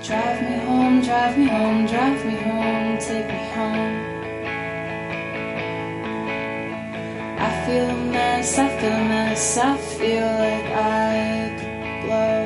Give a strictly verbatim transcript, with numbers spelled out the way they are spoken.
Drive me home, drive me home, drive me home, take me home. I feel a mess, I feel a mess, I feel like I could blow.